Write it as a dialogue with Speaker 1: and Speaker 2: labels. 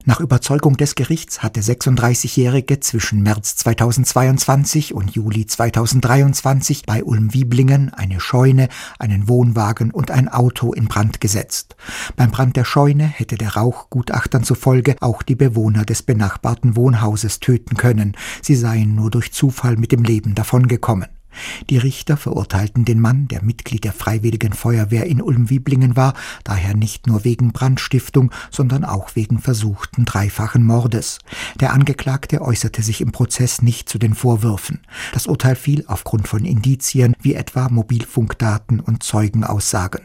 Speaker 1: Nach Überzeugung des Gerichts hat der 36-Jährige zwischen März 2022 und Juli 2023 bei Ulm-Wieblingen eine Scheune, einen Wohnwagen und ein Auto in Brand gesetzt. Beim Brand der Scheune hätte der Rauch Gutachtern zufolge auch die Bewohner des benachbarten Wohnhauses töten können. Sie seien nur durch Zufall mit dem Leben davongekommen. Die Richter verurteilten den Mann, der Mitglied der Freiwilligen Feuerwehr in Ulm-Wieblingen war, daher nicht nur wegen Brandstiftung, sondern auch wegen versuchten dreifachen Mordes. Der Angeklagte äußerte sich im Prozess nicht zu den Vorwürfen. Das Urteil fiel aufgrund von Indizien wie etwa Mobilfunkdaten und Zeugenaussagen.